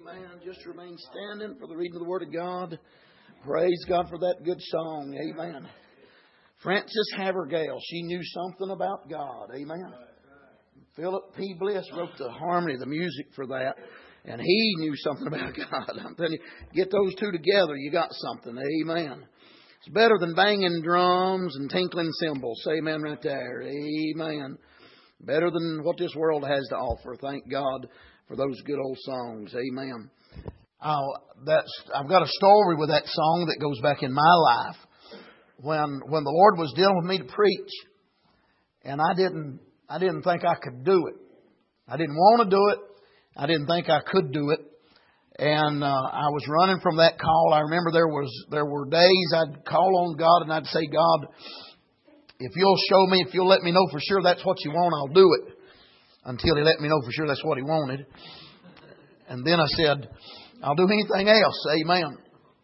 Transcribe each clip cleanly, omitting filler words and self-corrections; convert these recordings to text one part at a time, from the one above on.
Amen. Just remain standing for the reading of the Word of God. Praise God for that good song. Amen. Frances Havergale, she knew something about God. Amen. Philip P. Bliss wrote the harmony, the music for that. And he knew something about God. I'm telling you, get those two together, you got something. Amen. It's better than banging drums and tinkling cymbals. Say amen right there. Amen. Better than what this world has to offer. Thank God for those good old songs. Amen. I've got a story with that song that goes back in my life. When the Lord was dealing with me to preach, and I didn't think I could do it. I didn't want to do it. I didn't think I could do it. And I was running from that call. I remember there were days I'd call on God and I'd say, God, if you'll show me, if you'll let me know for sure that's what you want, I'll do it. Until He let me know for sure that's what He wanted. And then I said, I'll do anything else. Amen.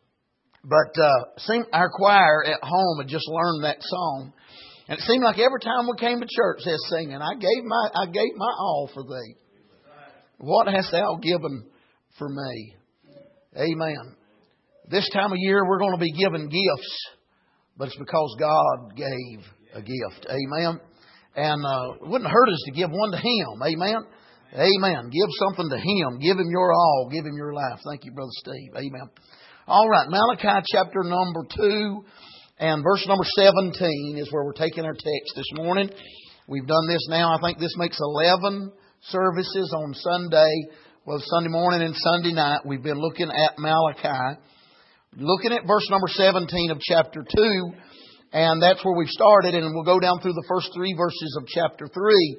But our choir at home had just learned that song. And it seemed like every time we came to church, they're singing, I gave my all for Thee. What hast Thou given for me? Amen. This time of year we're going to be given gifts, but it's because God gave a gift. Amen. And it wouldn't hurt us to give one to Him. Amen. Amen. Give something to Him. Give Him your all. Give Him your life. Thank you, Brother Steve. Amen. All right. Malachi chapter number 2 and verse number 17 is where we're taking our text this morning. We've done this now. I think this makes 11 services on Sunday. Well, Sunday morning and Sunday night. We've been looking at Malachi. Looking at verse number 17 of chapter 2. And that's where we've started. And we'll go down through the first 3 verses of chapter 3.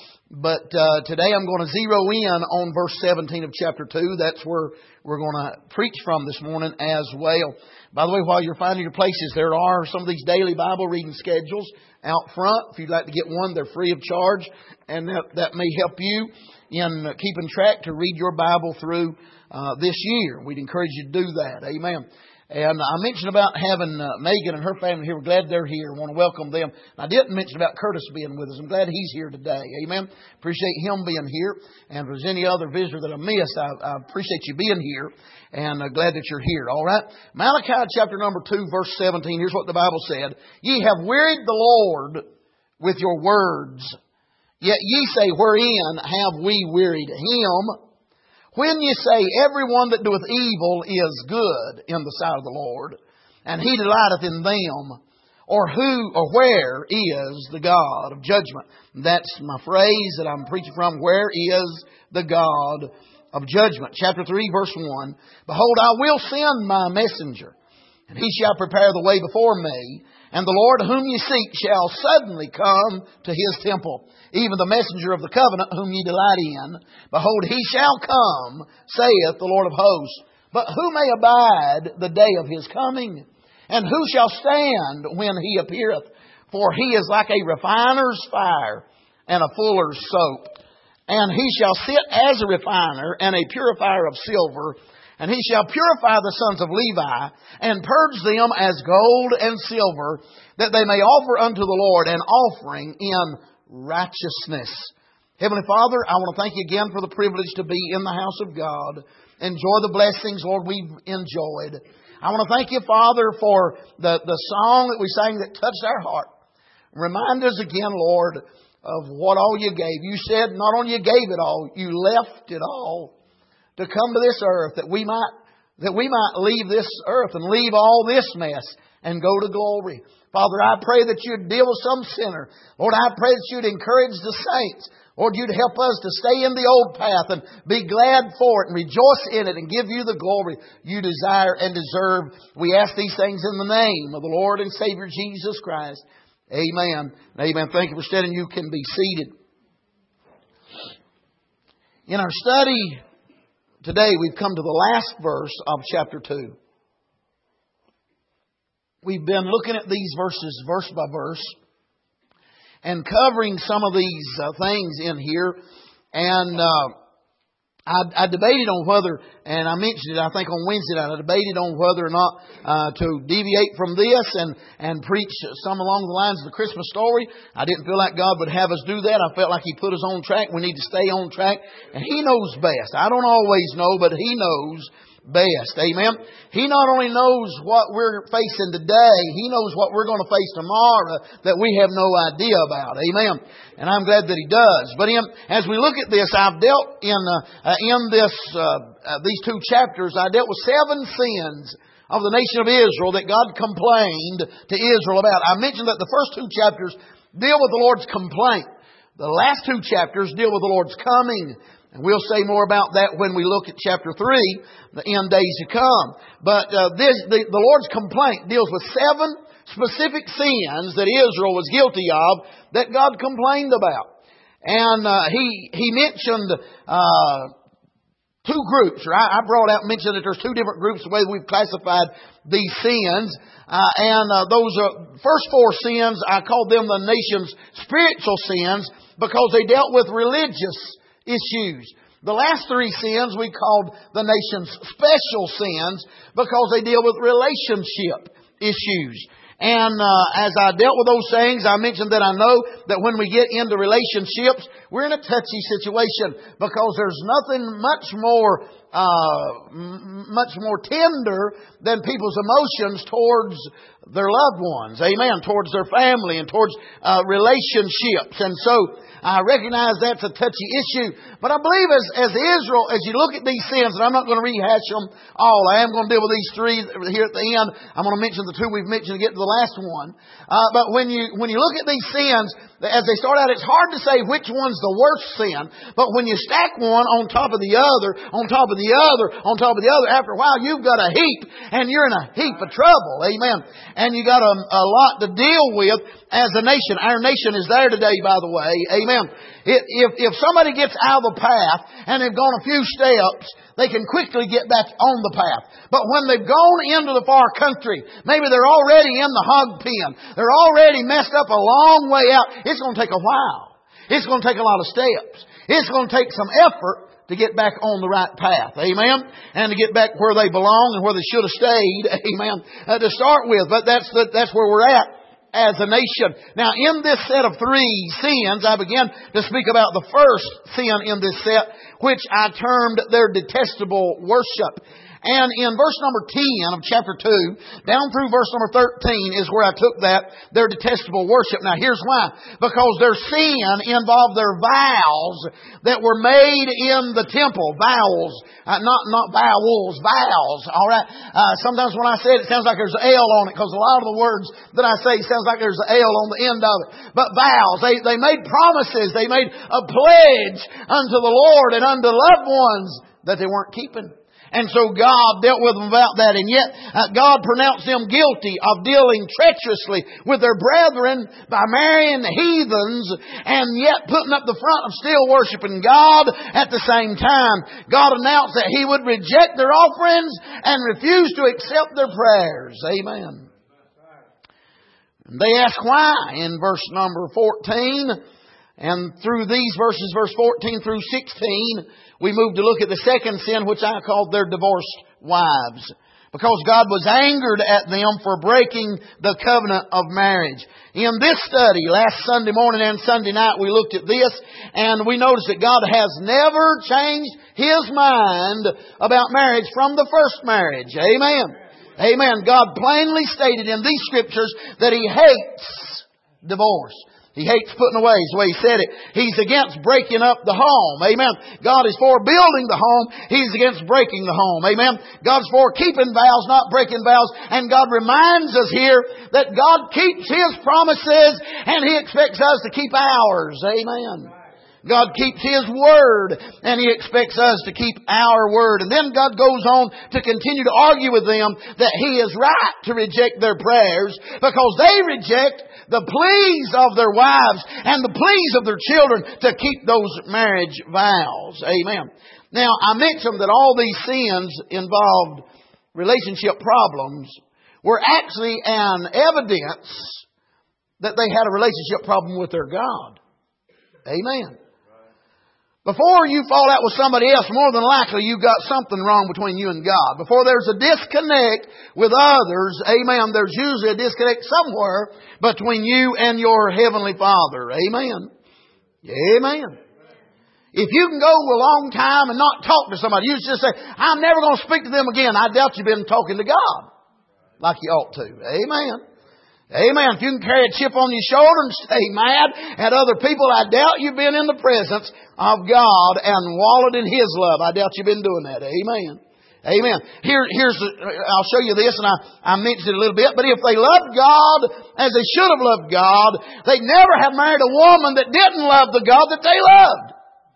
But today I'm going to zero in on verse 17 of chapter 2. That's where we're going to preach from this morning as well. By the way, while you're finding your places, there are some of these daily Bible reading schedules out front. If you'd like to get one, they're free of charge. And that may help you in keeping track to read your Bible through this year. We'd encourage you to do that. Amen. And I mentioned about having Megan and her family here. We're glad they're here. I want to welcome them. I didn't mention about Curtis being with us. I'm glad he's here today. Amen. Appreciate him being here. And if there's any other visitor that I missed, I appreciate you being here. And glad that you're here. All right. Malachi chapter number 2, verse 17. Here's what the Bible said. Ye have wearied the Lord with your words. Yet ye say, wherein have we wearied Him? When ye say, everyone that doeth evil is good in the sight of the Lord, and He delighteth in them, or who or where is the God of judgment? That's my phrase that I'm preaching from. Where is the God of judgment? Chapter 3, verse 1. Behold, I will send my messenger, and he shall prepare the way before me. And the Lord whom ye seek shall suddenly come to His temple, even the messenger of the covenant whom ye delight in. Behold, He shall come, saith the Lord of hosts. But who may abide the day of His coming? And who shall stand when He appeareth? For He is like a refiner's fire and a fuller's soap. And He shall sit as a refiner and a purifier of silver. And He shall purify the sons of Levi, and purge them as gold and silver, that they may offer unto the Lord an offering in righteousness. Heavenly Father, I want to thank You again for the privilege to be in the house of God. Enjoy the blessings, Lord, we've enjoyed. I want to thank You, Father, for the song that we sang that touched our heart. Remind us again, Lord, of what all You gave. You said not only You gave it all, You left it all to come to this earth, that we might leave this earth and leave all this mess and go to glory. Father, I pray that You'd deal with some sinner. Lord, I pray that You'd encourage the saints. Lord, You'd help us to stay in the old path and be glad for it and rejoice in it and give You the glory You desire and deserve. We ask these things in the name of the Lord and Savior Jesus Christ. Amen. Amen. Thank you for standing. You can be seated. In our study today, we've come to the last verse of chapter 2. We've been looking at these verses verse by verse and covering some of these things in here. And I debated on whether, and I mentioned it, I think on Wednesday night, I debated on whether or not to deviate from this and preach some along the lines of the Christmas story. I didn't feel like God would have us do that. I felt like He put us on track. We need to stay on track. And He knows best. I don't always know, but He knows best. Amen. He not only knows what we're facing today, He knows what we're going to face tomorrow that we have no idea about. Amen. And I'm glad that He does. But as we look at this, I've dealt these two chapters, I dealt with 7 sins of the nation of Israel that God complained to Israel about. I mentioned that the first 2 chapters deal with the Lord's complaint. The last 2 chapters deal with the Lord's coming. And we'll say more about that when we look at chapter 3, the end days to come. But the Lord's complaint deals with 7 specific sins that Israel was guilty of that God complained about. And He mentioned 2 groups. I mentioned that there's 2 different groups the way we've classified these sins. Those first 4 sins, I called them the nation's spiritual sins because they dealt with religious issues. The last 3 sins we called the nation's special sins because they deal with relationship issues. And as I dealt with those things, I mentioned that I know that when we get into relationships, we're in a touchy situation because there's nothing much more tender than people's emotions towards their loved ones. Amen. Towards their family and towards relationships. And so I recognize that's a touchy issue. But I believe as Israel, as you look at these sins, and I'm not going to rehash them all. I am going to deal with these 3 here at the end. I'm going to mention the 2 we've mentioned to get to the last one. But when you look at these sins, as they start out, it's hard to say which one's the worst sin. But when you stack one on top of the other, on top of the other, on top of the other, after a while you've got a heap, and you're in a heap of trouble. Amen. And you got a lot to deal with as a nation. Our nation is there today, by the way. Amen. If somebody gets out of the path and they've gone a few steps, they can quickly get back on the path. But when they've gone into the far country, maybe they're already in the hog pen, they're already messed up a long way out, it's going to take a while. It's going to take a lot of steps. It's going to take some effort to get back on the right path. Amen. And to get back where they belong and where they should have stayed. Amen. To start with. But that's where we're at as a nation. Now, in this set of 3 sins, I began to speak about the first sin in this set, which I termed their detestable worship. And in verse number 10 of chapter 2, down through verse number 13 is where I took their detestable worship. Now here's why. Because their sin involved their vows that were made in the temple. Vows. Not vowels, vows. Alright? Sometimes when I say it, it sounds like there's an L on it, because a lot of the words that I say sounds like there's an L on the end of it. But vows. They made promises. They made a pledge unto the Lord and unto loved ones that they weren't keeping. And so God dealt with them about that. And yet God pronounced them guilty of dealing treacherously with their brethren by marrying the heathens and yet putting up the front of still worshiping God at the same time. God announced that He would reject their offerings and refuse to accept their prayers. Amen. And they ask why in verse number 14. And through these verses, verse 14 through 16, we move to look at the second sin, which I called their divorced wives. Because God was angered at them for breaking the covenant of marriage. In this study, last Sunday morning and Sunday night, we looked at this, and we noticed that God has never changed His mind about marriage from the first marriage. Amen. Amen. God plainly stated in these scriptures that He hates divorce. He hates putting away, is the way He said it. He's against breaking up the home. Amen. God is for building the home. He's against breaking the home. Amen. God's for keeping vows, not breaking vows. And God reminds us here that God keeps His promises and He expects us to keep ours. Amen. God keeps His word and He expects us to keep our word. And then God goes on to continue to argue with them that He is right to reject their prayers because they reject the pleas of their wives and the pleas of their children to keep those marriage vows. Amen. Now, I mentioned that all these sins involved relationship problems were actually an evidence that they had a relationship problem with their God. Amen. Before you fall out with somebody else, more than likely you've got something wrong between you and God. Before there's a disconnect with others, amen, there's usually a disconnect somewhere between you and your Heavenly Father. Amen. Amen. If you can go a long time and not talk to somebody, you just say, I'm never going to speak to them again. I doubt you've been talking to God like you ought to. Amen. Amen. If you can carry a chip on your shoulder and stay mad at other people, I doubt you've been in the presence of God and wallowed in His love. I doubt you've been doing that. Amen. Amen. I'll show you this, and I mentioned it a little bit, but if they loved God as they should have loved God, they'd never have married a woman that didn't love the God that they loved.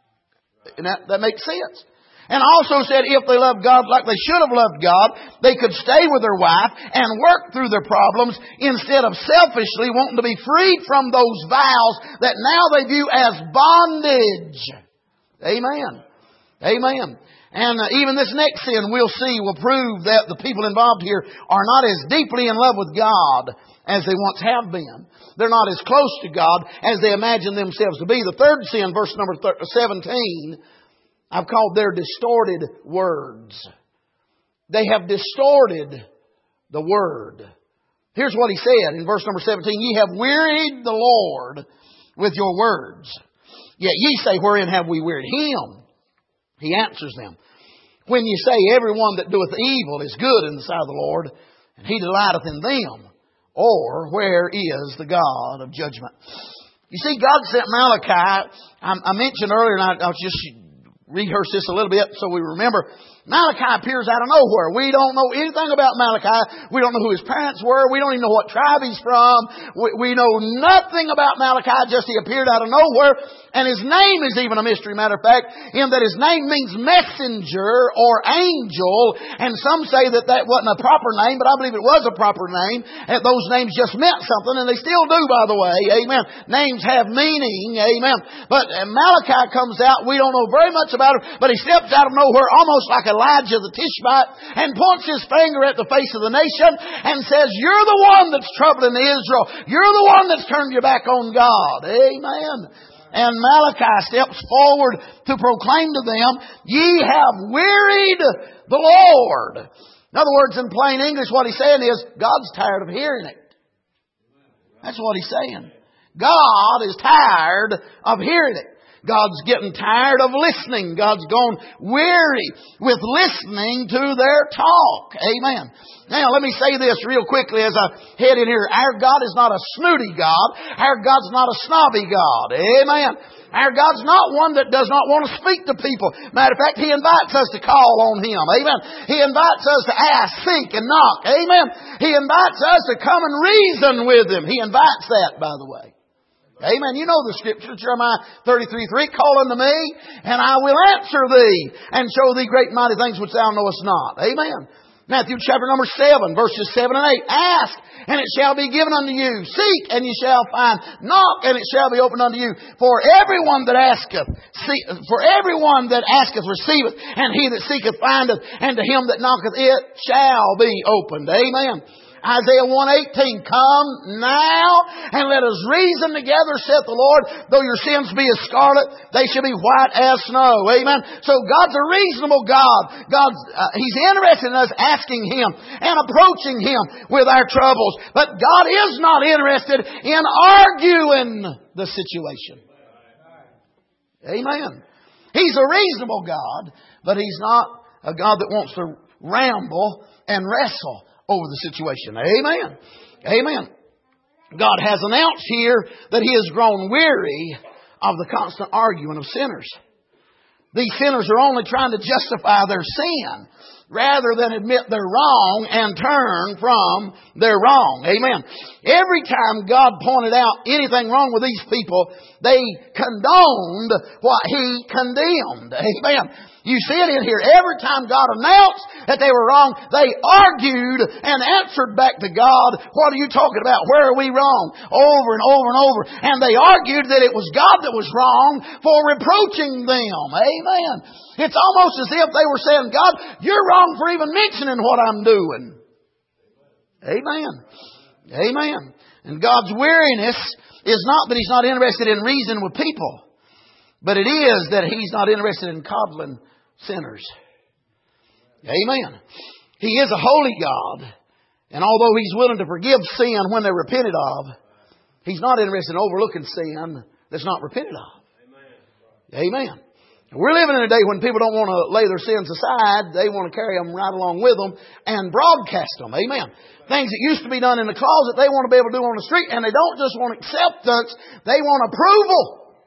And that makes sense. And also said if they loved God like they should have loved God, they could stay with their wife and work through their problems instead of selfishly wanting to be freed from those vows that now they view as bondage. Amen. Amen. And even this next sin we'll see will prove that the people involved here are not as deeply in love with God as they once have been. They're not as close to God as they imagine themselves to be. The third sin, verse number 17, I've called their distorted words. They have distorted the Word. Here's what he said in verse number 17. Ye have wearied the Lord with your words. Yet ye say, wherein have we wearied Him? He answers them. When ye say, everyone that doeth evil is good in the sight of the Lord, and He delighteth in them, or where is the God of judgment? You see, God sent Malachi. I mentioned earlier, and I was just rehearse this a little bit so we remember. Malachi appears out of nowhere. We don't know anything about Malachi. We don't know who his parents were. We don't even know what tribe he's from. We know nothing about Malachi, just he appeared out of nowhere. And his name is even a mystery, matter of fact, in that his name means messenger or angel. And some say that wasn't a proper name, but I believe it was a proper name. And those names just meant something, and they still do, by the way. Amen. Names have meaning. Amen. But Malachi comes out. We don't know very much about him, but he steps out of nowhere almost like Elijah the Tishbite and points his finger at the face of the nation and says, you're the one that's troubling Israel. You're the one that's turned your back on God. Amen. And Malachi steps forward to proclaim to them, ye have wearied the Lord. In other words, in plain English, what he's saying is, God's tired of hearing it. That's what he's saying. God is tired of hearing it. God's getting tired of listening. God's gone weary with listening to their talk. Amen. Now, let me say this real quickly as I head in here. Our God is not a snooty God. Our God's not a snobby God. Amen. Our God's not one that does not want to speak to people. Matter of fact, He invites us to call on Him. Amen. He invites us to ask, seek, and knock. Amen. He invites us to come and reason with Him. He invites that, by the way. Amen. You know the scripture, Jeremiah 33:3, call unto me, and I will answer thee, and show thee great and mighty things which thou knowest not. Amen. Matthew chapter number 7, verses 7 and 8. Ask, and it shall be given unto you. Seek, and ye shall find. Knock, and it shall be opened unto you. For everyone that asketh receiveth, and he that seeketh findeth, and to him that knocketh it shall be opened. Amen. Isaiah 1:18, come now and let us reason together, saith the Lord. Though your sins be as scarlet, they shall be white as snow. Amen. So God's a reasonable God. He's interested in us asking Him and approaching Him with our troubles. But God is not interested in arguing the situation. Amen. He's a reasonable God, but He's not a God that wants to ramble and wrestle over the situation. Amen. Amen. God has announced here that He has grown weary of the constant arguing of sinners. These sinners are only trying to justify their sin rather than admit they're wrong and turn from their wrong. Amen. Every time God pointed out anything wrong with these people, they condoned what He condemned. Amen. You see it in here. Every time God announced that they were wrong, they argued and answered back to God, what are you talking about? Where are we wrong? Over and over and over. And they argued that it was God that was wrong for reproaching them. Amen. It's almost as if they were saying, God, you're wrong for even mentioning what I'm doing. Amen. Amen. And God's weariness is not that He's not interested in reasoning with people. But it is that He's not interested in coddling sinners. Amen. He is a holy God. And although He's willing to forgive sin when they're repented of, He's not interested in overlooking sin that's not repented of. Amen. We're living in a day when people don't want to lay their sins aside. They want to carry them right along with them and broadcast them. Amen. Things that used to be done in the closet, they want to be able to do on the street. And they don't just want acceptance, they want approval.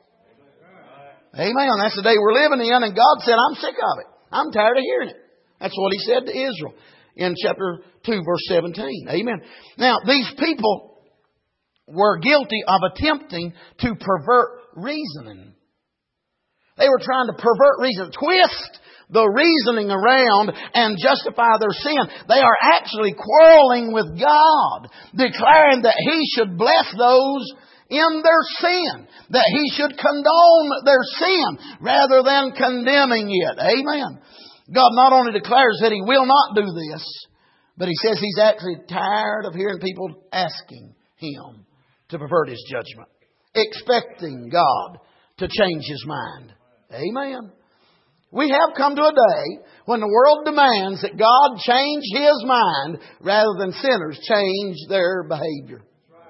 Amen. That's the day we're living in. And God said, I'm sick of it. I'm tired of hearing it. That's what He said to Israel in chapter 2, verse 17. Amen. Now, these people were guilty of attempting to pervert reasoning. They were trying to pervert reason, twist the reasoning around and justify their sin. They are actually quarreling with God, declaring that He should bless those in their sin, that He should condone their sin rather than condemning it. Amen. God not only declares that He will not do this, but He says He's actually tired of hearing people asking Him to pervert His judgment, expecting God to change His mind. Amen. We have come to a day when the world demands that God change His mind rather than sinners change their behavior.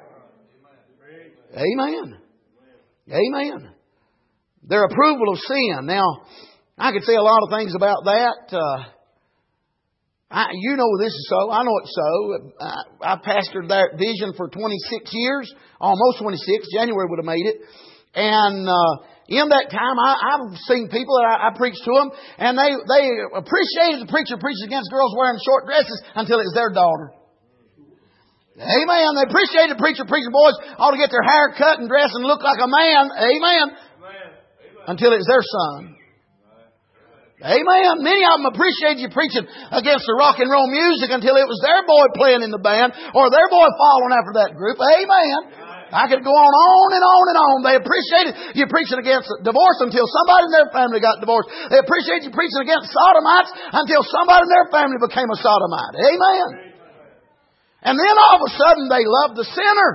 Amen. Amen. Their approval of sin. Now, I could say a lot of things about that. You know this is so. I know it's so. I pastored that vision for 26 years, almost 26. January would have made it. And in that time, I've seen people that I preached to them, and they appreciated the preacher preaching against girls wearing short dresses until it was their daughter. Amen. They appreciated the preacher preaching boys ought to get their hair cut and dress and look like a man. Amen. Until it was their son. Amen. Many of them appreciated you preaching against the rock and roll music until it was their boy playing in the band or their boy following after that group. Amen. I could go on and on and on. They appreciated you preaching against divorce until somebody in their family got divorced. They appreciated you preaching against sodomites until somebody in their family became a sodomite. Amen. And then all of a sudden they loved the sinner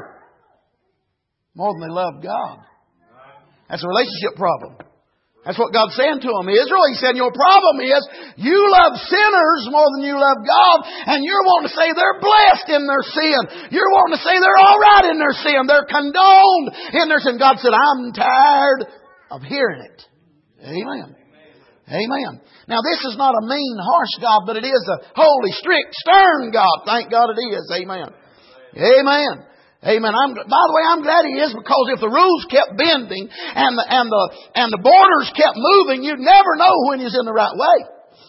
more than they loved God. That's a relationship problem. That's what God's saying to them. Israel, He said, your problem is you love sinners more than you love God, and you're wanting to say they're blessed in their sin. You're wanting to say they're all right in their sin. They're condoned in their sin. God said, I'm tired of hearing it. Amen. Amen. Now, this is not a mean, harsh God, but it is a holy, strict, stern God. Thank God it is. Amen. Amen. Amen. By the way, I'm glad He is, because if the rules kept bending and the borders kept moving, you'd never know when He's in the right way.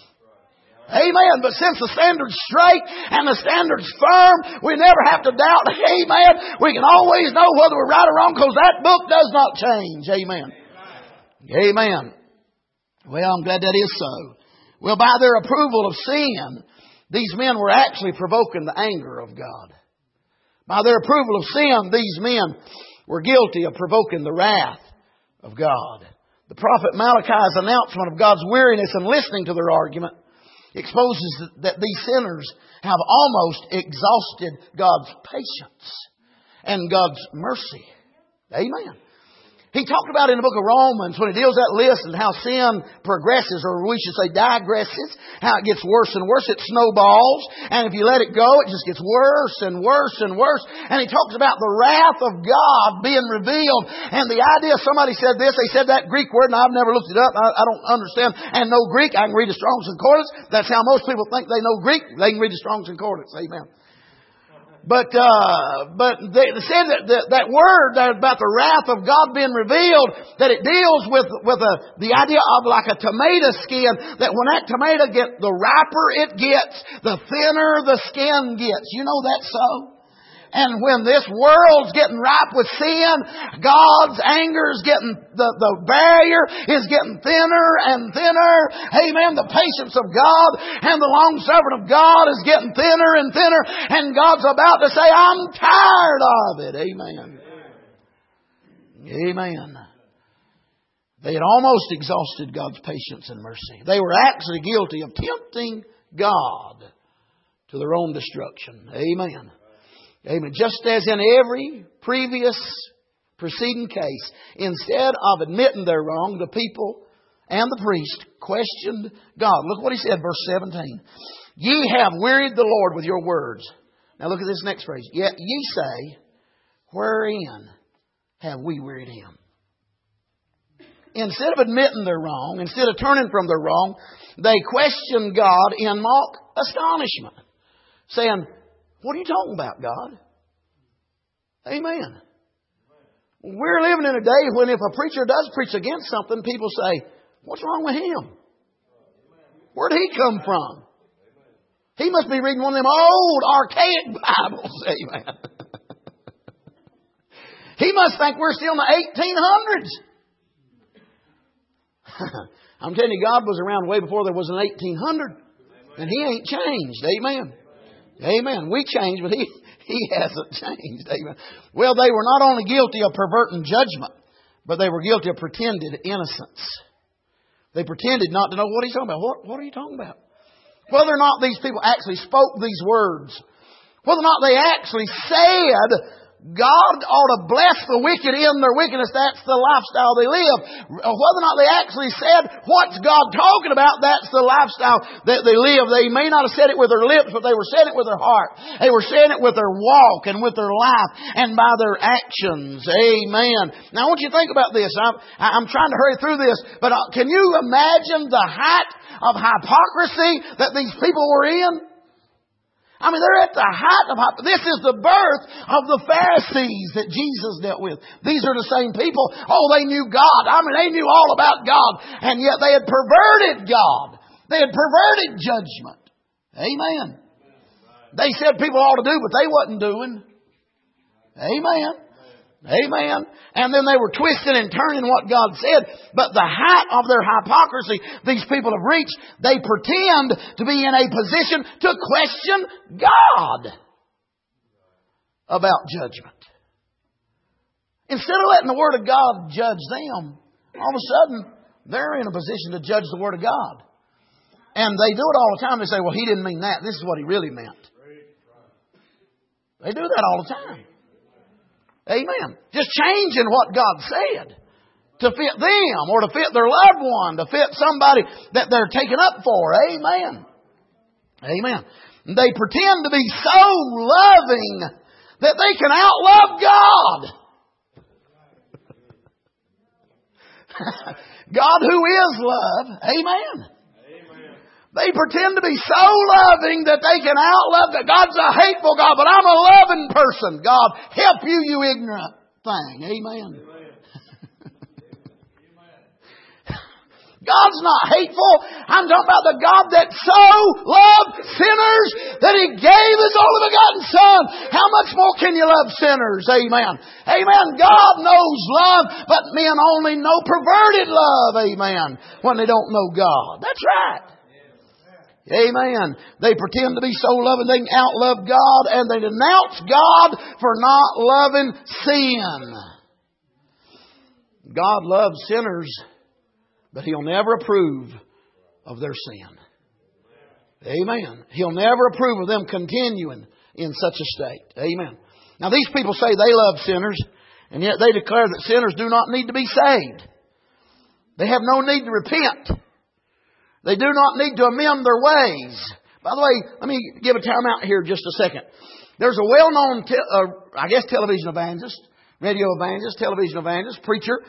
Amen. But since the standard's straight and the standard's firm, we never have to doubt. Amen. We can always know whether we're right or wrong, because that book does not change. Amen. Amen. Well, I'm glad that is so. Well, by their approval of sin, these men were actually provoking the anger of God. By their approval of sin, these men were guilty of provoking the wrath of God. The prophet Malachi's announcement of God's weariness in listening to their argument exposes that these sinners have almost exhausted God's patience and God's mercy. Amen. He talked about in the book of Romans, when he deals that list and how sin progresses, or we should say digresses, how it gets worse and worse. It snowballs. And if you let it go, it just gets worse and worse and worse. And he talks about the wrath of God being revealed. And the idea, somebody said this, they said that Greek word, and I've never looked it up. I don't understand and know Greek. I can read the Strong's Concordance. That's how most people think they know Greek. They can read the Strong's Concordance. Amen. But they said that word about the wrath of God being revealed, that it deals with the idea of like a tomato skin, that when that tomato gets, the riper it gets, the thinner the skin gets. You know that's so? And when this world's getting ripe with sin, God's anger is getting, the barrier is getting thinner and thinner. Amen. The patience of God and the long suffering of God is getting thinner and thinner. And God's about to say, I'm tired of it. Amen. Amen. They had almost exhausted God's patience and mercy. They were actually guilty of tempting God to their own destruction. Amen. Amen. Just as in every previous preceding case. Instead of admitting their wrong, the people and the priest questioned God. Look what he said, verse 17. Ye have wearied the Lord with your words. Now look at this next phrase. Yet ye say, wherein have we wearied Him? Instead of admitting their wrong, instead of turning from their wrong, they questioned God in mock astonishment, saying, what are you talking about, God? Amen. We're living in a day when if a preacher does preach against something, people say, what's wrong with him? Where did he come from? He must be reading one of them old, archaic Bibles. Amen. He must think we're still in the 1800s. I'm telling you, God was around way before there was an 1800. And He ain't changed. Amen. Amen. We changed, but He hasn't changed. Amen. Well, they were not only guilty of perverting judgment, but they were guilty of pretended innocence. They pretended not to know what He's talking about. What are you talking about? Whether or not these people actually spoke these words, whether or not they actually said, God ought to bless the wicked in their wickedness. That's the lifestyle they live. Whether or not they actually said, what's God talking about? That's the lifestyle that they live. They may not have said it with their lips, but they were saying it with their heart. They were saying it with their walk and with their life and by their actions. Amen. Now I want you to think about this. I'm trying to hurry through this, but can you imagine the height of hypocrisy that these people were in? I mean, they're at the height of hypocrisy. This is the birth of the Pharisees that Jesus dealt with. These are the same people. Oh, they knew God. I mean, they knew all about God. And yet they had perverted God. They had perverted judgment. Amen. They said people ought to do, but they wasn't doing. Amen. Amen. And then they were twisting and turning what God said. But the height of their hypocrisy these people have reached, they pretend to be in a position to question God about judgment. Instead of letting the Word of God judge them, all of a sudden they're in a position to judge the Word of God. And they do it all the time. They say, well, He didn't mean that. This is what He really meant. They do that all the time. Amen. Just changing what God said to fit them or to fit their loved one, to fit somebody that they're taken up for. Amen. Amen. They pretend to be so loving that they can outlove God. God who is love. Amen. They pretend to be so loving that they can outlove God. God's a hateful God, but I'm a loving person. God, help you, you ignorant thing. Amen. God's not hateful. I'm talking about the God that so loved sinners that He gave His only begotten Son. How much more can you love sinners? Amen. Amen. God knows love, but men only know perverted love. Amen. When they don't know God. That's right. Amen. They pretend to be so loving they can outlove God, and they denounce God for not loving sin. God loves sinners, but He'll never approve of their sin. Amen. He'll never approve of them continuing in such a state. Amen. Now these people say they love sinners, and yet they declare that sinners do not need to be saved. They have no need to repent. They do not need to amend their ways. By the way, let me give a time out here just a second. There's a well-known, television evangelist, radio evangelist, television evangelist, preacher.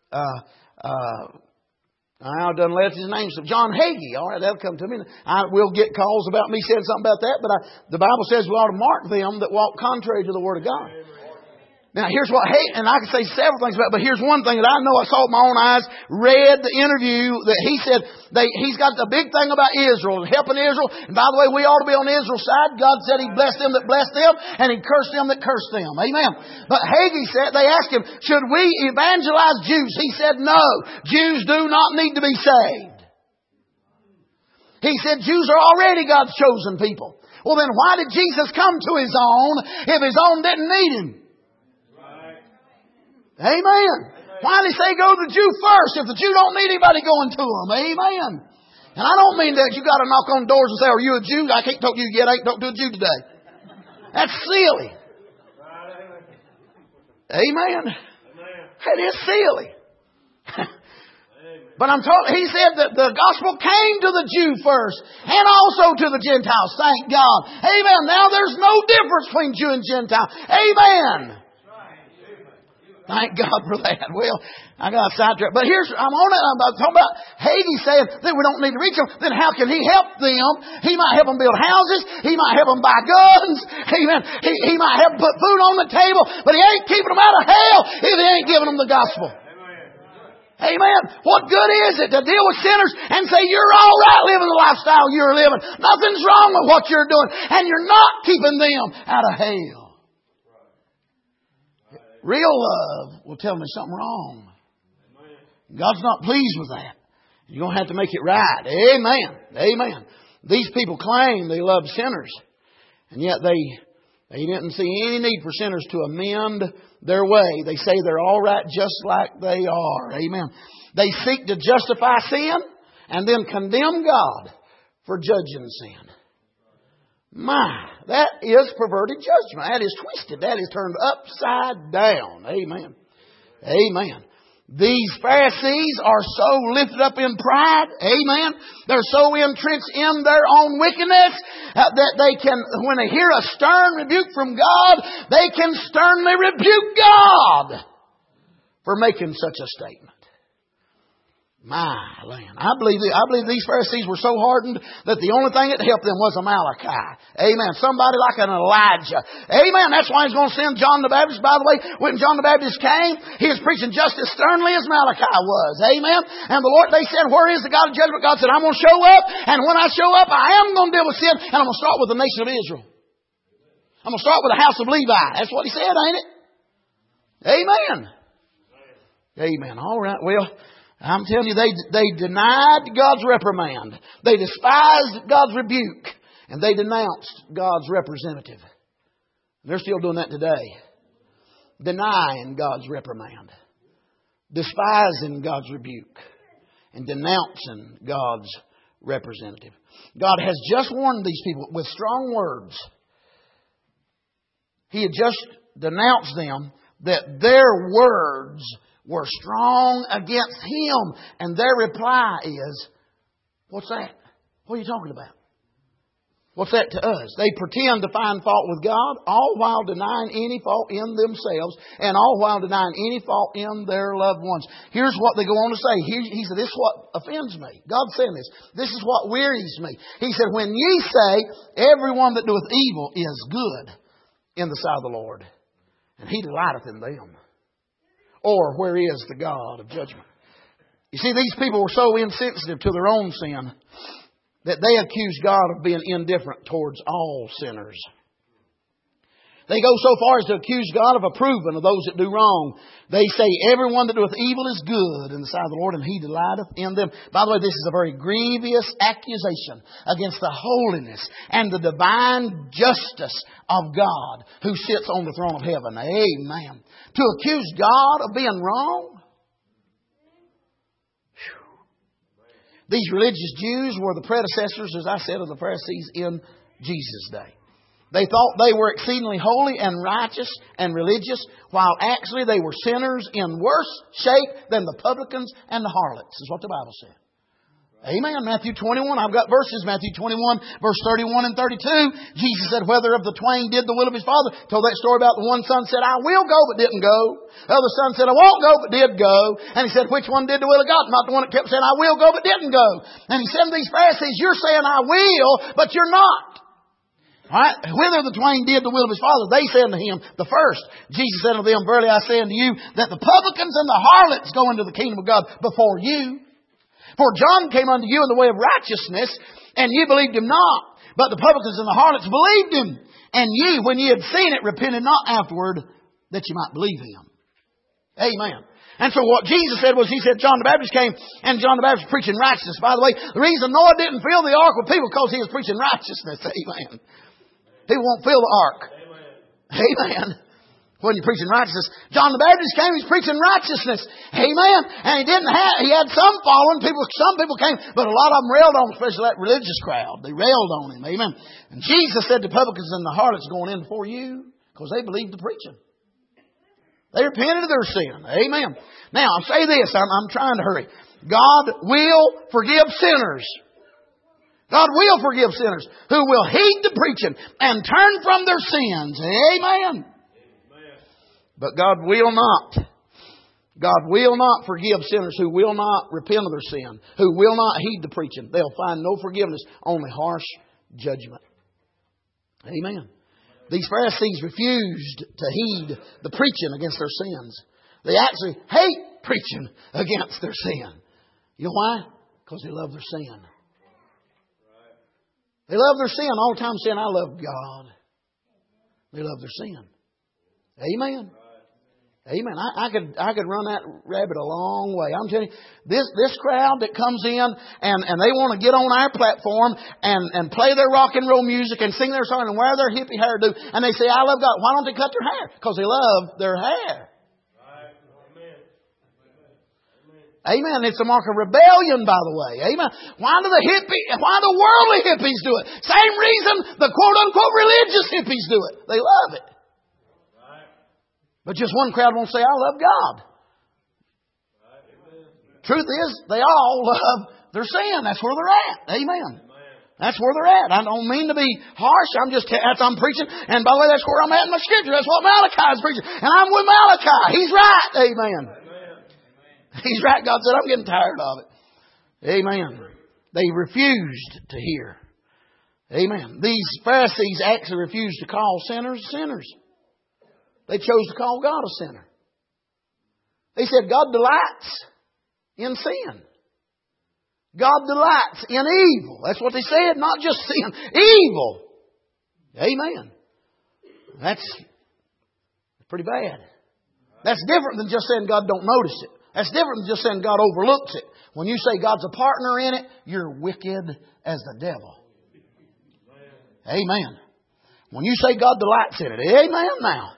I done left his name. So John Hagee. All right, that'll come to me. I will get calls about me saying something about that, but the Bible says we ought to mark them that walk contrary to the Word of God. Now, here's what, and I can say several things about it, but here's one thing that I know I saw with my own eyes, read the interview that he said he's got a big thing about Israel and helping Israel. And by the way, we ought to be on Israel's side. God said He blessed them that blessed them and He cursed them that cursed them. Amen. But Hagee said, they asked him, should we evangelize Jews? He said, no. Jews do not need to be saved. He said, Jews are already God's chosen people. Well, then why did Jesus come to His own if His own didn't need Him? Amen. Why did He say go to the Jew first if the Jew don't need anybody going to them? Amen. And I don't mean that you got to knock on doors and say, are you a Jew? I can't talk to you yet. I ain't talking to a Jew today. That's silly. Amen. It is silly. But he said that the gospel came to the Jew first and also to the Gentiles. Thank God. Amen. Now there's no difference between Jew and Gentile. Amen. Thank God for that. Well, I got sidetracked. But I'm talking about Hagee saying that we don't need to reach them. Then how can he help them? He might help them build houses. He might help them buy guns. Amen. He might help them put food on the table. But he ain't keeping them out of hell if he ain't giving them the gospel. Amen. What good is it to deal with sinners and say you're all right living the lifestyle you're living? Nothing's wrong with what you're doing. And you're not keeping them out of hell. Real love will tell me something wrong. God's not pleased with that. You're going to have to make it right. Amen. Amen. These people claim they love sinners. And yet they didn't see any need for sinners to amend their way. They say they're all right just like they are. Amen. They seek to justify sin and then condemn God for judging sin. My, that is perverted judgment. That is twisted. That is turned upside down. Amen. Amen. These Pharisees are so lifted up in pride. Amen. They're so entrenched in their own wickedness that they can, when they hear a stern rebuke from God, they can sternly rebuke God for making such a statement. My land. I believe these Pharisees were so hardened that the only thing that helped them was a Malachi. Amen. Somebody like an Elijah. Amen. That's why he's going to send John the Baptist. By the way, when John the Baptist came, he was preaching just as sternly as Malachi was. Amen. And the Lord, they said, where is the God of judgment? God said, I'm going to show up. And when I show up, I am going to deal with sin. And I'm going to start with the nation of Israel. I'm going to start with the house of Levi. That's what he said, ain't it? Amen. Amen. All right. Well, I'm telling you, they denied God's reprimand. They despised God's rebuke. And they denounced God's representative. They're still doing that today. Denying God's reprimand. Despising God's rebuke. And denouncing God's representative. God has just warned these people with strong words. He had just denounced them that their words were strong against Him. And their reply is, what's that? What are you talking about? What's that to us? They pretend to find fault with God, all while denying any fault in themselves, and all while denying any fault in their loved ones. Here's what they go on to say. He said, this is what offends me. God said this. This is what wearies me. He said, when ye say, everyone that doeth evil is good in the sight of the Lord, and He delighteth in them. Or where is the God of judgment? You see, these people were so insensitive to their own sin that they accused God of being indifferent towards all sinners. They go so far as to accuse God of approving of those that do wrong. They say, everyone that doeth evil is good in the sight of the Lord, and He delighteth in them. By the way, this is a very grievous accusation against the holiness and the divine justice of God who sits on the throne of heaven. Amen. To accuse God of being wrong? These religious Jews were the predecessors, as I said, of the Pharisees in Jesus' day. They thought they were exceedingly holy and righteous and religious, while actually they were sinners in worse shape than the publicans and the harlots, is what the Bible said. Amen. Matthew 21, I've got verses. Matthew 21, verse 31 and 32. Jesus said, whether of the twain did the will of his father. Told that story about the one son said, I will go, but didn't go. The other son said, I won't go, but did go. And he said, which one did the will of God? Not the one that kept saying, I will go, but didn't go. And he said to these Pharisees, you're saying I will, but you're not. Right? Whether the twain did the will of his father, they said unto him, the first. Jesus said unto them, verily I say unto you, that the publicans and the harlots go into the kingdom of God before you. For John came unto you in the way of righteousness, and ye believed him not. But the publicans and the harlots believed him. And ye, when ye had seen it, repented not afterward, that ye might believe him. Amen. And so what Jesus said was, He said John the Baptist came, and John the Baptist was preaching righteousness. By the way, the reason Noah didn't fill the ark with people because he was preaching righteousness. Amen. People won't fill the ark. Amen. When you're preaching righteousness. John the Baptist came, he's preaching righteousness. Amen. And he had some following. Some people came, but a lot of them railed on him, especially that religious crowd. They railed on him. Amen. And Jesus said the publicans and the harlots going in before you because they believed the preaching. They repented of their sin. Amen. Now, I'll say this. I'm trying to hurry. God will forgive sinners. God will forgive sinners who will heed the preaching and turn from their sins. Amen. But God will not. God will not forgive sinners who will not repent of their sin, who will not heed the preaching. They'll find no forgiveness, only harsh judgment. Amen. These Pharisees refused to heed the preaching against their sins. They actually hate preaching against their sin. You know why? Because they love their sin. They love their sin all the time, saying, I love God. They love their sin. Amen. Amen. I could run that rabbit a long way. I'm telling you, this crowd that comes in and they want to get on our platform and play their rock and roll music and sing their song and wear their hippie hairdo, and they say, I love God. Why don't they cut their hair? Because they love their hair. Amen. It's a mark of rebellion, by the way. Amen. Why do the worldly hippies do it? Same reason the quote-unquote religious hippies do it. They love it. But just one crowd won't say, I love God. Truth is, they all love their sin. That's where they're at. Amen. That's where they're at. I don't mean to be harsh. I'm preaching. And by the way, that's where I'm at in my scripture. That's what Malachi is preaching. And I'm with Malachi. He's right. Amen. He's right. God said, I'm getting tired of it. Amen. They refused to hear. Amen. These Pharisees actually refused to call sinners sinners. They chose to call God a sinner. They said God delights in sin. God delights in evil. That's what they said. Not just sin. Evil. Amen. That's pretty bad. That's different than just saying God don't notice it. That's different than just saying God overlooks it. When you say God's a partner in it, you're wicked as the devil. Amen. When you say God delights in it, amen now.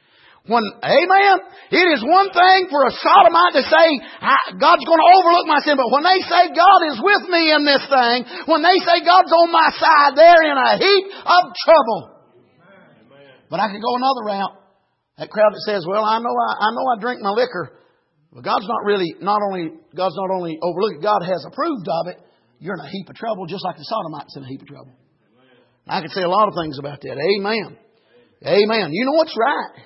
Amen. It is one thing for a sodomite to say, God's going to overlook my sin. But when they say God is with me in this thing, when they say God's on my side, they're in a heap of trouble. But I could go another route. That crowd that says, well, I know I drink my liquor. But God's not only overlooked it, God has approved of it. You're in a heap of trouble, just like the sodomite's in a heap of trouble. I could say a lot of things about that. Amen. Amen. You know what's right.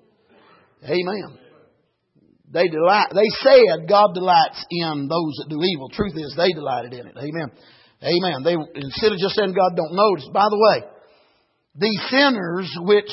Amen. They said God delights in those that do evil. Truth is, they delighted in it. Amen. Amen. Instead of just saying God don't notice. By the way, these sinners which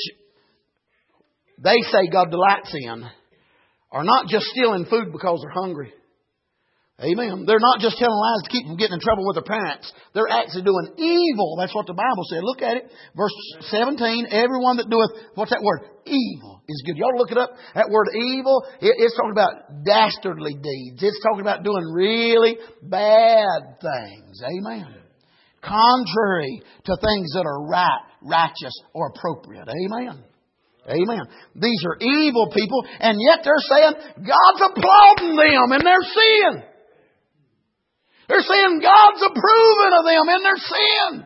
they say God delights in are not just stealing food because they're hungry. Amen. They're not just telling lies to keep them getting in trouble with their parents. They're actually doing evil. That's what the Bible said. Look at it. Verse 17. Everyone that doeth, what's that word? Evil is good. Y'all look it up. That word evil, it's talking about dastardly deeds. It's talking about doing really bad things. Amen. Contrary to things that are right, righteous, or appropriate. Amen. Amen. These are evil people, and yet they're saying God's applauding them in their sin. They're saying God's approving of them in their sin.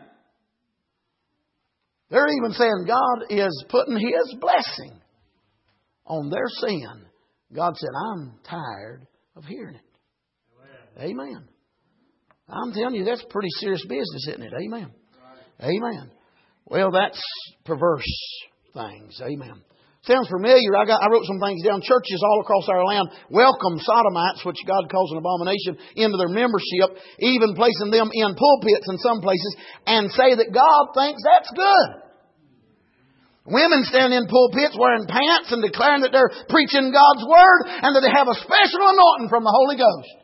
They're even saying God is putting His blessing on their sin. God said, I'm tired of hearing it. Amen. I'm telling you, that's pretty serious business, isn't it? Amen. Amen. Well, that's perverse things. Amen. Sounds familiar. I wrote some things down. Churches all across our land welcome sodomites, which God calls an abomination, into their membership, even placing them in pulpits in some places, and say that God thinks that's good. Women stand in pulpits wearing pants and declaring that they're preaching God's Word and that they have a special anointing from the Holy Ghost.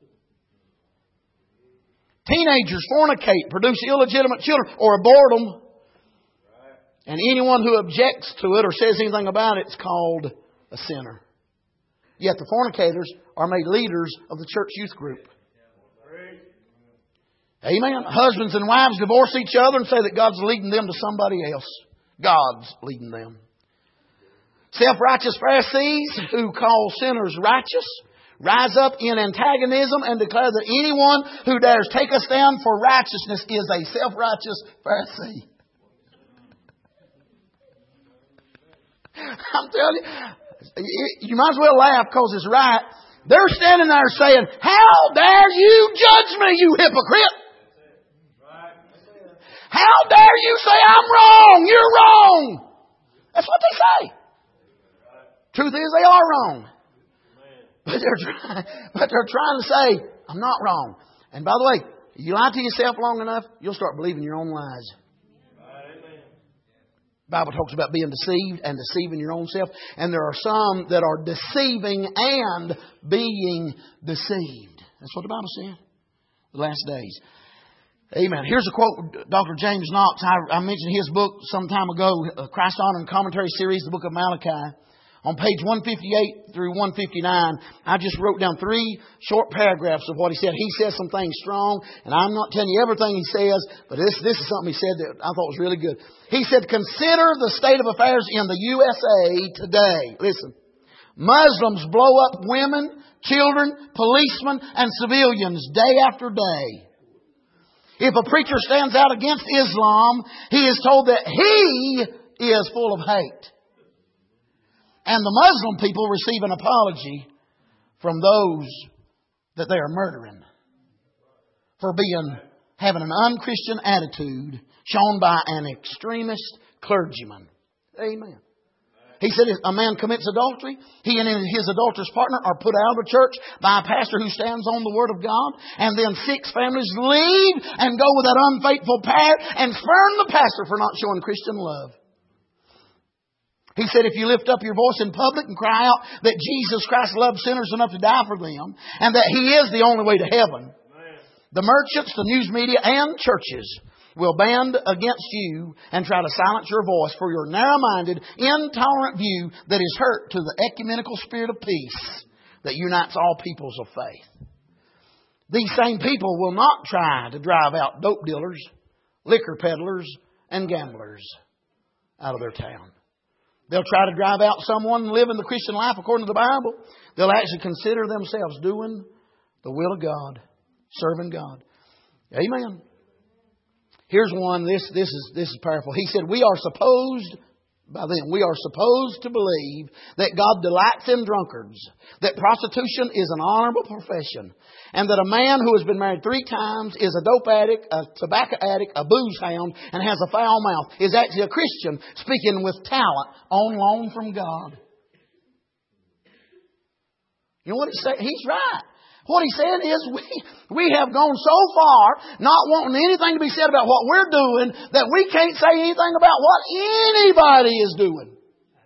Teenagers fornicate, produce illegitimate children, or abort them. And anyone who objects to it or says anything about it is called a sinner. Yet the fornicators are made leaders of the church youth group. Amen. Husbands and wives divorce each other and say that God's leading them to somebody else. God's leading them. Self-righteous Pharisees who call sinners righteous rise up in antagonism and declare that anyone who dares take a stand for righteousness is a self-righteous Pharisee. I'm telling you, You might as well laugh because it's right. They're standing there saying, how dare you judge me, you hypocrite? How dare you say I'm wrong? You're wrong. That's what they say. Truth is, they are wrong. But they're trying to say, I'm not wrong. And by the way, you lie to yourself long enough, you'll start believing your own lies. The Bible talks about being deceived and deceiving your own self. And there are some that are deceiving and being deceived. That's what the Bible said. The last days. Amen. Here's a quote, Dr. James Knox. I mentioned his book some time ago, Christ Honor and Commentary Series, the book of Malachi. On page 158 through 159, I just wrote down 3 short paragraphs of what he said. He says some things strong, and I'm not telling you everything he says, but this is something he said that I thought was really good. He said, consider the state of affairs in the USA today. Listen. Muslims blow up women, children, policemen, and civilians day after day. If a preacher stands out against Islam, he is told that he is full of hate. And the Muslim people receive an apology from those that they are murdering for having an unchristian attitude shown by an extremist clergyman. Amen. He said if a man commits adultery, he and his adulterous partner are put out of the church by a pastor who stands on the Word of God. And then 6 families leave and go with that unfaithful pair and spurn the pastor for not showing Christian love. He said if you lift up your voice in public and cry out that Jesus Christ loved sinners enough to die for them and that He is the only way to heaven, the merchants, the news media, and churches will band against you and try to silence your voice for your narrow-minded, intolerant view that is hurt to the ecumenical spirit of peace that unites all peoples of faith. These same people will not try to drive out dope dealers, liquor peddlers, and gamblers out of their town. They'll try to drive out someone living the Christian life according to the Bible. They'll actually consider themselves doing the will of God, serving God. Amen. Here's one. This is powerful. He said, we are supposed to believe that God delights in drunkards, that prostitution is an honorable profession, and that a man who has been married 3 times is a dope addict, a tobacco addict, a booze hound, and has a foul mouth, is actually a Christian speaking with talent on loan from God. You know what he said? He's right. What he said is we have gone so far not wanting anything to be said about what we're doing that we can't say anything about what anybody is doing.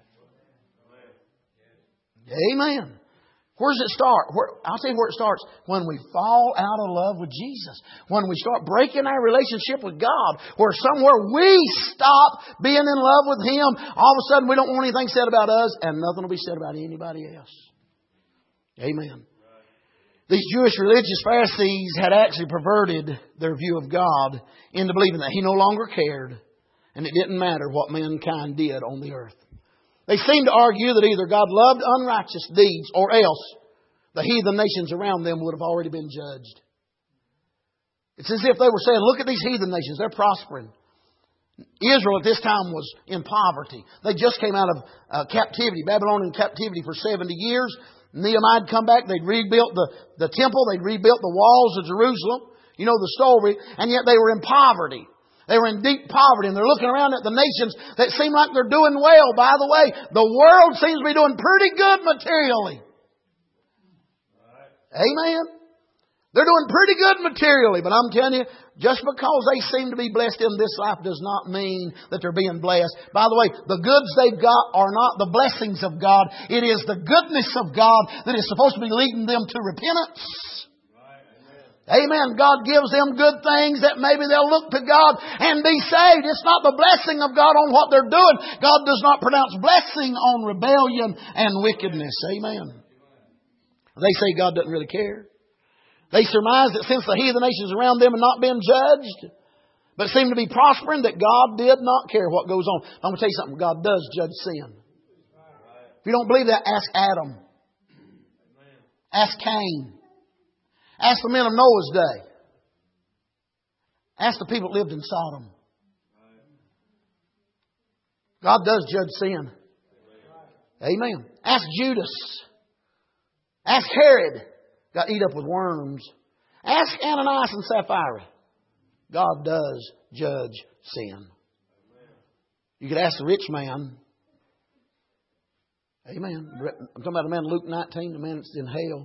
Amen. Where does it start? I'll tell you where it starts. When we fall out of love with Jesus. When we start breaking our relationship with God. Where somewhere we stop being in love with Him. All of a sudden we don't want anything said about us and nothing will be said about anybody else. Amen. These Jewish religious Pharisees had actually perverted their view of God into believing that He no longer cared and it didn't matter what mankind did on the earth. They seemed to argue that either God loved unrighteous deeds or else the heathen nations around them would have already been judged. It's as if they were saying, look at these heathen nations, they're prospering. Israel at this time was in poverty. They just came out of captivity, Babylonian captivity for 70 years. Nehemiah had come back. They'd rebuilt the temple. They'd rebuilt the walls of Jerusalem. You know the story. And yet they were in poverty. They were in deep poverty. And they're looking around at the nations that seem like they're doing well. By the way, the world seems to be doing pretty good materially. Amen. They're doing pretty good materially. But I'm telling you, just because they seem to be blessed in this life does not mean that they're being blessed. By the way, the goods they've got are not the blessings of God. It is the goodness of God that is supposed to be leading them to repentance. Amen. God gives them good things that maybe they'll look to God and be saved. It's not the blessing of God on what they're doing. God does not pronounce blessing on rebellion and wickedness. Amen. They say God doesn't really care. They surmised that since the heathen nations around them had not been judged, but seemed to be prospering, that God did not care what goes on. I'm going to tell you something. God does judge sin. If you don't believe that, ask Adam. Ask Cain. Ask the men of Noah's day. Ask the people that lived in Sodom. God does judge sin. Amen. Ask Judas. Ask Herod. Got eat up with worms. Ask Ananias and Sapphira. God does judge sin. You could ask the rich man. Amen. I'm talking about the man in Luke 19, the man that's in hell.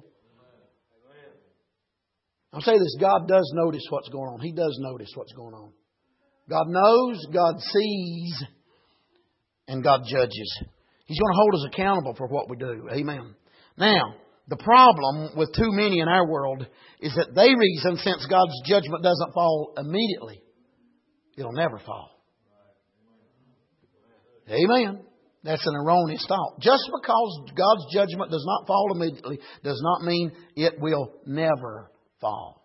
I'll say this, God does notice what's going on. He does notice what's going on. God knows, God sees, and God judges. He's going to hold us accountable for what we do. Amen. Now, the problem with too many in our world is that they reason since God's judgment doesn't fall immediately, it'll never fall. Amen. That's an erroneous thought. Just because God's judgment does not fall immediately does not mean it will never fall.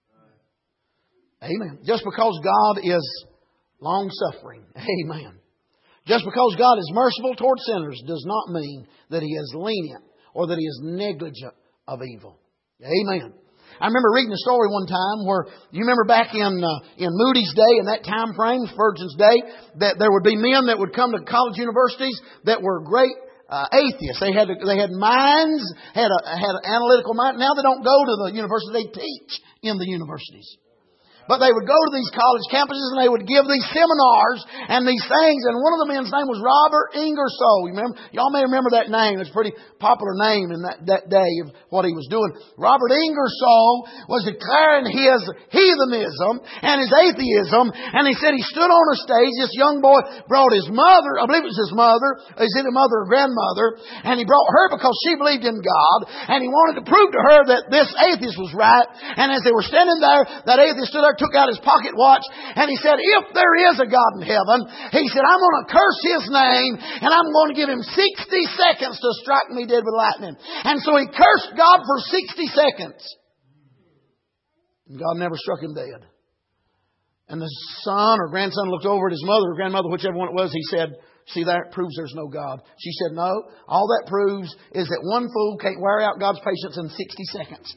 Amen. Just because God is long-suffering. Amen. Just because God is merciful toward sinners does not mean that He is lenient or that He is negligent of evil. Amen. I remember reading a story one time where, you remember back in Moody's day, in that time frame, Spurgeon's day, that there would be men that would come to college universities that were great atheists. They had minds, had an analytical mind. Now they don't go to the university; they teach in the universities. But they would go to these college campuses and they would give these seminars and these things. And one of the men's name was Robert Ingersoll. You remember? Y'all may remember that name. It's a pretty popular name in that day of what he was doing. Robert Ingersoll was declaring his heathenism and his atheism. And he said he stood on a stage. This young boy brought his mother, I believe it was his mother, is it a mother or grandmother? And he brought her because she believed in God. And he wanted to prove to her that this atheist was right. And as they were standing there, that atheist stood there, took out his pocket watch, and he said, if there is a God in heaven, he said, I'm going to curse His name, and I'm going to give Him 60 seconds to strike me dead with lightning. And so he cursed God for 60 seconds. And God never struck him dead. And the son or grandson looked over at his mother or grandmother, whichever one it was, he said, see, that proves there's no God. She said, no, all that proves is that one fool can't wear out God's patience in 60 seconds.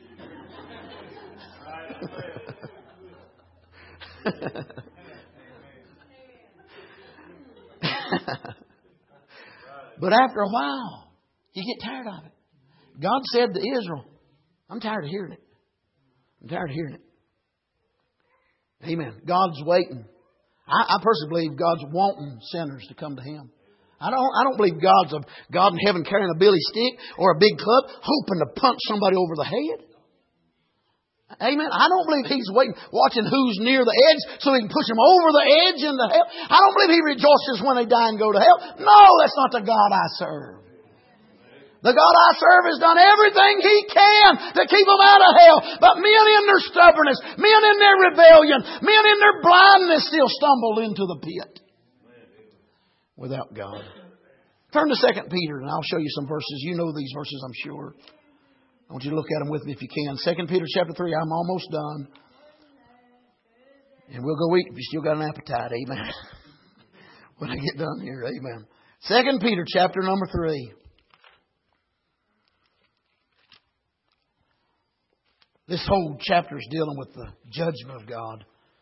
But after a while, you get tired of it. God said to Israel, I'm tired of hearing it. I'm tired of hearing it. Amen. God's waiting. I personally believe God's wanting sinners to come to Him. I don't believe God's a God in heaven carrying a billy stick or a big club hoping to punch somebody over the head. Amen. I don't believe He's waiting, watching who's near the edge so He can push them over the edge into hell. I don't believe He rejoices when they die and go to hell. No, that's not the God I serve. The God I serve has done everything He can to keep them out of hell. But men in their stubbornness, men in their rebellion, men in their blindness still stumble into the pit without God. Turn to 2 Peter and I'll show you some verses. You know these verses, I'm sure. I want you to look at them with me if you can. 2 Peter chapter 3, I'm almost done. And we'll go eat if you still got an appetite. Amen. When I get done here. Amen. 2 Peter chapter number 3. This whole chapter is dealing with the judgment of God.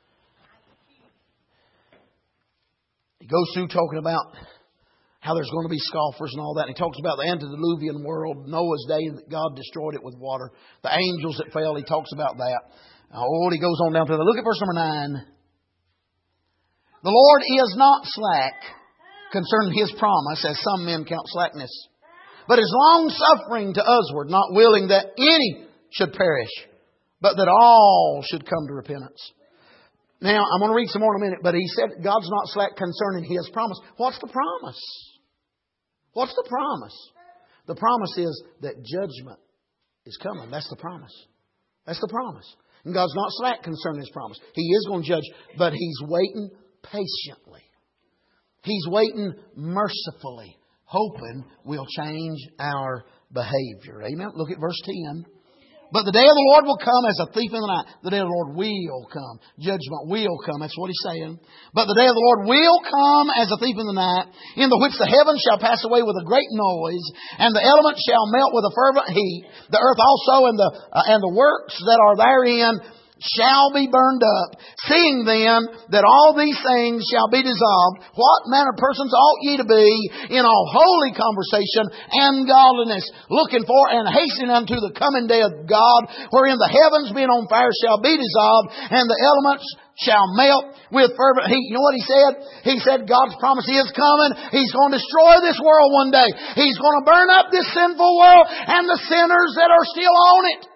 He goes through talking about how there's going to be scoffers and all that. And he talks about the antediluvian world, Noah's day, that God destroyed it with water. The angels that fell, he talks about that. He goes on down to that. Look at verse number 9. The Lord is not slack concerning His promise, as some men count slackness, but is long-suffering to usward, not willing that any should perish, but that all should come to repentance. Now, I'm going to read some more in a minute, but he said God's not slack concerning His promise. What's the promise? What's the promise? The promise is that judgment is coming. That's the promise. That's the promise. And God's not slack concerning His promise. He is going to judge, but He's waiting patiently. He's waiting mercifully, hoping we'll change our behavior. Amen. Look at verse 10. But the day of the Lord will come as a thief in the night. The day of the Lord will come. Judgment will come. That's what He's saying. But the day of the Lord will come as a thief in the night, in the which the heavens shall pass away with a great noise, and the elements shall melt with a fervent heat. The earth also and the works that are therein shall be burned up. Seeing then that all these things shall be dissolved, what manner of persons ought ye to be in all holy conversation and godliness, looking for and hastening unto the coming day of God, wherein the heavens being on fire shall be dissolved, and the elements shall melt with fervent heat. You know what He said? He said God's promise is coming. He's going to destroy this world one day. He's going to burn up this sinful world and the sinners that are still on it.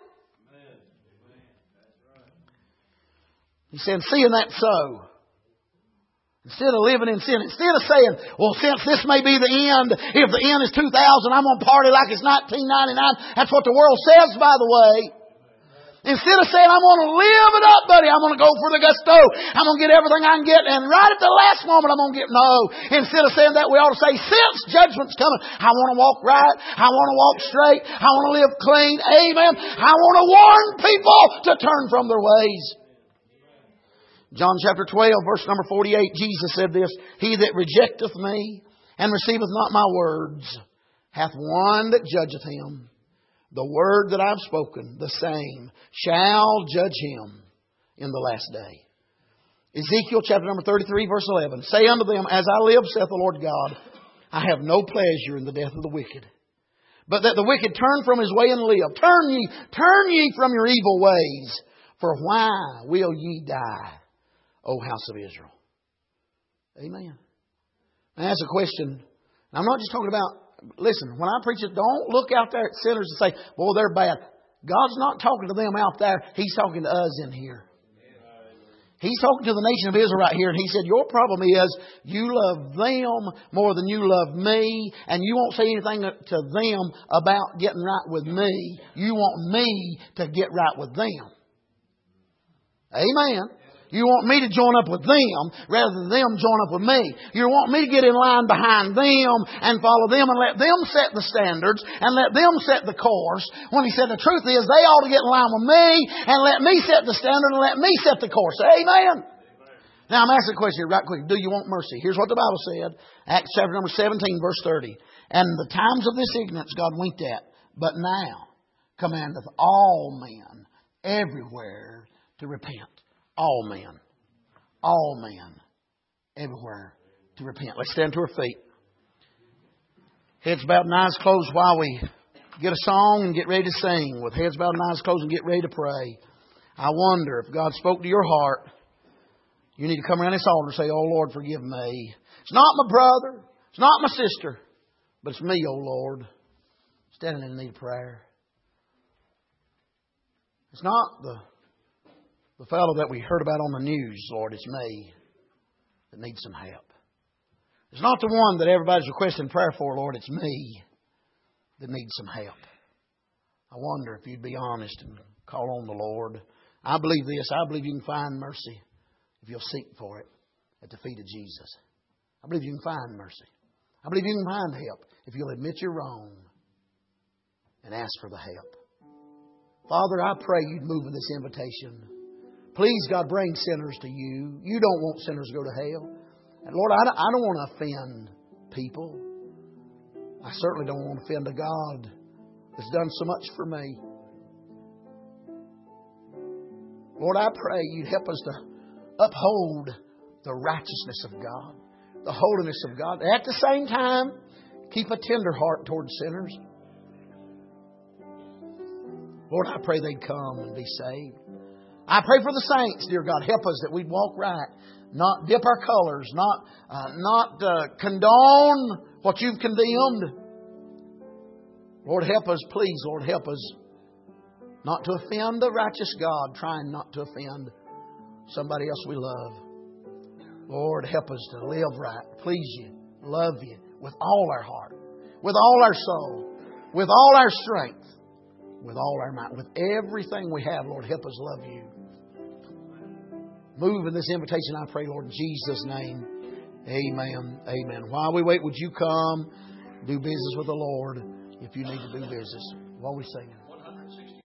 He said, seeing that so, instead of living in sin, instead of saying, well, since this may be the end, if the end is 2000, I'm going to party like it's 1999. That's what the world says, by the way. Instead of saying, I'm going to live it up, buddy, I'm going to go for the gusto, I'm going to get everything I can get, and right at the last moment I'm going to get no. Instead of saying that, we ought to say, since judgment's coming, I want to walk right, I want to walk straight, I want to live clean, amen. I want to warn people to turn from their ways. John chapter 12, verse number 48, Jesus said this, He that rejecteth me and receiveth not my words hath one that judgeth him. The word that I've spoken, the same, shall judge him in the last day. Ezekiel chapter number 33, verse 11, Say unto them, As I live, saith the Lord God, I have no pleasure in the death of the wicked, but that the wicked turn from his way and live. Turn ye from your evil ways, for why will ye die, O house of Israel? Amen. Now that's a question. I'm not just talking about, listen, when I preach it, don't look out there at sinners and say, boy, they're bad. God's not talking to them out there. He's talking to us in here. He's talking to the nation of Israel right here. And He said, your problem is you love them more than you love me. And you won't say anything to them about getting right with me. You want me to get right with them. Amen. You want me to join up with them rather than them join up with me. You want me to get in line behind them and follow them and let them set the standards and let them set the course. When He said the truth is they ought to get in line with me and let me set the standard and let me set the course. Amen. Now I'm asking a question right quick. Do you want mercy? Here's what the Bible said. Acts chapter number 17 verse 30. And the times of this ignorance God winked at, but now commandeth all men everywhere to repent. All men, everywhere to repent. Let's stand to our feet. Heads bowed and eyes closed while we get a song and get ready to sing. With heads bowed and eyes closed and get ready to pray. I wonder if God spoke to your heart. You need to come around this altar and say, oh Lord, forgive me. It's not my brother. It's not my sister. But it's me, oh Lord, standing in need of prayer. It's not the fellow that we heard about on the news, Lord. It's me that needs some help. It's not the one that everybody's requesting prayer for, Lord. It's me that needs some help. I wonder if you'd be honest and call on the Lord. I believe this. I believe you can find mercy if you'll seek for it at the feet of Jesus. I believe you can find mercy. I believe you can find help if you'll admit you're wrong and ask for the help. Father, I pray you'd move in this invitation. Please, God, bring sinners to you. You don't want sinners to go to hell. And Lord, I don't want to offend people. I certainly don't want to offend a God that's done so much for me. Lord, I pray you'd help us to uphold the righteousness of God, the holiness of God. At the same time, keep a tender heart towards sinners. Lord, I pray they'd come and be saved. I pray for the saints, dear God. Help us that we'd walk right, not dip our colors, not condone what you've condemned. Lord, help us, please, Lord, help us not to offend the righteous God, trying not to offend somebody else we love. Lord, help us to live right, please you, love you with all our heart, with all our soul, with all our strength, with all our might, with everything we have. Lord, help us love you. Move in this invitation, I pray, Lord, in Jesus' name. Amen. Amen. While we wait, would you come do business with the Lord if you need to do business while we're singing?